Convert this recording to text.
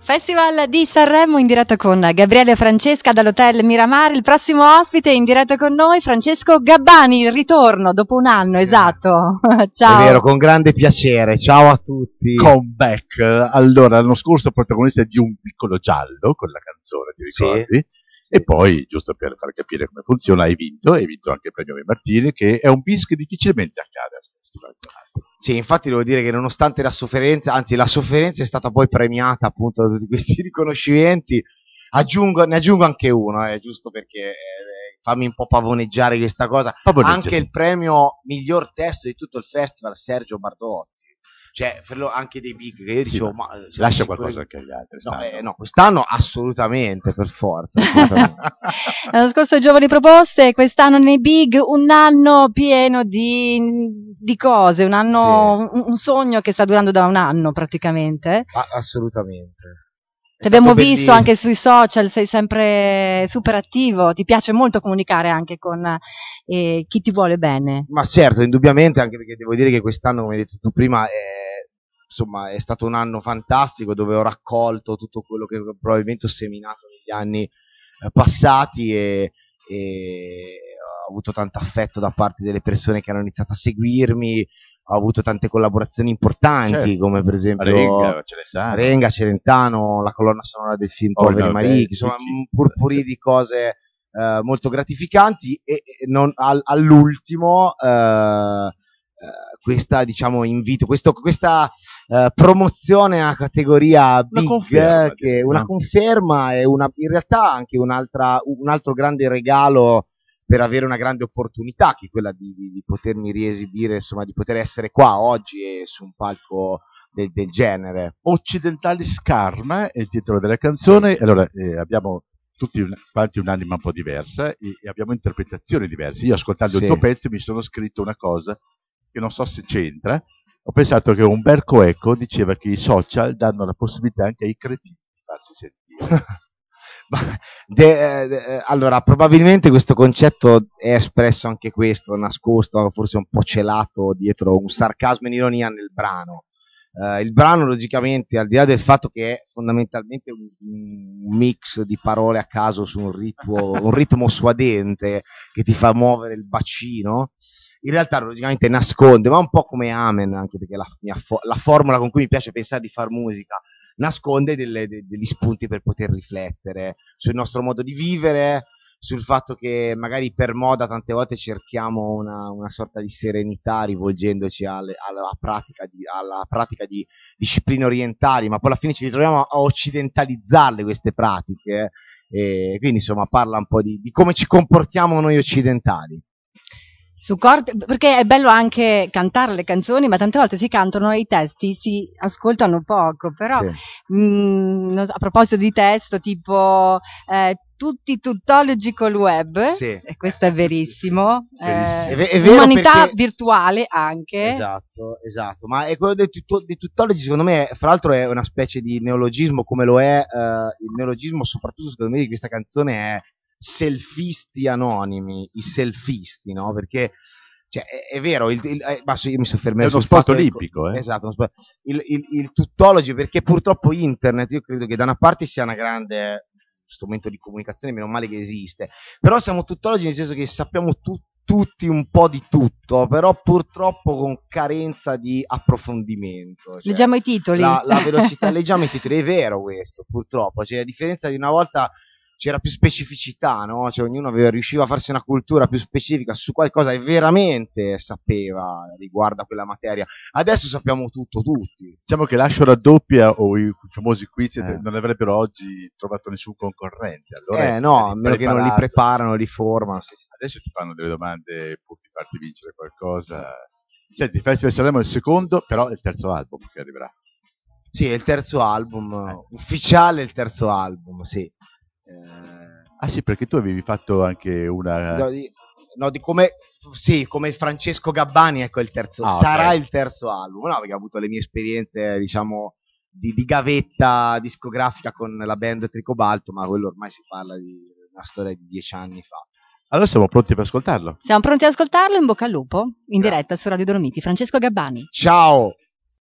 Festival di Sanremo in diretta con Gabriele e Francesca dall'Hotel Miramare. Il prossimo ospite in diretta con noi, Francesco Gabbani, il ritorno dopo un anno, esatto. Ciao. È vero, con grande piacere. Ciao a tutti. Comeback. Allora, l'anno scorso protagonista di Un piccolo giallo con la canzone, ti ricordi? Sì. E poi, giusto per far capire come funziona, hai vinto anche il premio De Martini, che è un bis che difficilmente accade al festival. Sì, infatti devo dire che nonostante la sofferenza, anzi la sofferenza è stata poi premiata appunto da tutti questi riconoscimenti, ne aggiungo anche uno, giusto perché fammi un po' pavoneggiare questa cosa, anche il premio miglior testo di tutto il festival, Sergio Bardotti. Cioè, anche dei big che io dicevo, sì, ma lascia qualcosa anche agli altri. No, quest'anno assolutamente, per forza. L'anno scorso giovani proposte, quest'anno nei big, un anno pieno di cose, un anno, sì. Un sogno che sta durando da un anno praticamente. Assolutamente. Ti abbiamo visto anche sui social, sei sempre super attivo, ti piace molto comunicare anche con chi ti vuole bene. Ma certo, indubbiamente, anche perché devo dire che quest'anno, come hai detto tu prima, è stato un anno fantastico dove ho raccolto tutto quello che probabilmente ho seminato negli anni passati e ho avuto tanto affetto da parte delle persone che hanno iniziato a seguirmi. Ho avuto tante collaborazioni importanti, certo, come per esempio Renga, Celentano, la colonna sonora del film Poveri Marì, insomma un purpurì di cose molto gratificanti e all'ultimo questa, diciamo, invito, questa promozione a categoria big, una conferma e in realtà anche un altro grande regalo per avere una grande opportunità, che è quella di potermi riesibire, insomma, di poter essere qua oggi e su un palco del genere. Occidentali Scarma è il titolo della canzone. Allora, abbiamo tutti quanti un'anima un po' diversa e abbiamo interpretazioni diverse. Io, ascoltando il tuo pezzo, mi sono scritto una cosa che non so se c'entra. Ho pensato che Umberto Eco diceva che i social danno la possibilità anche ai cretini di farsi sentire. Allora, probabilmente questo concetto è espresso anche questo, nascosto, forse un po' celato dietro un sarcasmo e un'ironia nel brano. Il brano, logicamente, al di là del fatto che è fondamentalmente un mix di parole a caso su un ritmo suadente che ti fa muovere il bacino, in realtà logicamente nasconde, ma un po' come Amen, anche perché la formula con cui mi piace pensare di far musica nasconde degli spunti per poter riflettere sul nostro modo di vivere, sul fatto che magari per moda tante volte cerchiamo una sorta di serenità rivolgendoci alla pratica di discipline orientali, ma poi alla fine ci ritroviamo a occidentalizzarle queste pratiche, e quindi insomma parla un po' di come ci comportiamo noi occidentali. Perché è bello anche cantare le canzoni, ma tante volte si cantano e i testi si ascoltano poco, però a proposito di testo, tipo tutti tuttologi col web, e questo è verissimo, è vero, umanità virtuale anche. Esatto, ma è quello dei tuttologi, secondo me, fra l'altro è una specie di neologismo, come lo è il neologismo, soprattutto secondo me di questa canzone è selfisti anonimi, i selfisti, no? Perché cioè, è vero, io mi soffermerò sullo sport olimpico, esatto, il tuttologi, perché purtroppo internet, io credo che da una parte sia una grande strumento di comunicazione, meno male che esiste, però siamo tuttologi nel senso che sappiamo tutti un po' di tutto, però purtroppo con carenza di approfondimento. Cioè, leggiamo i titoli. La velocità, leggiamo i titoli, è vero questo, purtroppo, cioè a differenza di una volta c'era più specificità, no? Cioè ognuno riusciva a farsi una cultura più specifica su qualcosa e veramente sapeva riguardo a quella materia. Adesso sappiamo tutto, tutti. Diciamo che l'ascio raddoppia o i famosi quiz non avrebbero oggi trovato nessun concorrente. Allora no, a meno che non li preparano, li formano. Sì. Adesso ti fanno delle domande pur di farti vincere qualcosa. Senti, il Festival Sanremo è il secondo, però è il terzo album che arriverà. Sì, è il terzo album, ufficiale il terzo album, sì. Sì, perché tu avevi fatto anche una come Francesco Gabbani, ecco il terzo, sarà il terzo album, no, perché ho avuto le mie esperienze, diciamo, di gavetta discografica con la band Tricobalto, ma quello ormai si parla di una storia di 10 anni fa. Allora siamo pronti per ascoltarlo? Siamo pronti ad ascoltarlo, in bocca al lupo, in diretta su Radio Dolomiti. Francesco Gabbani. Ciao!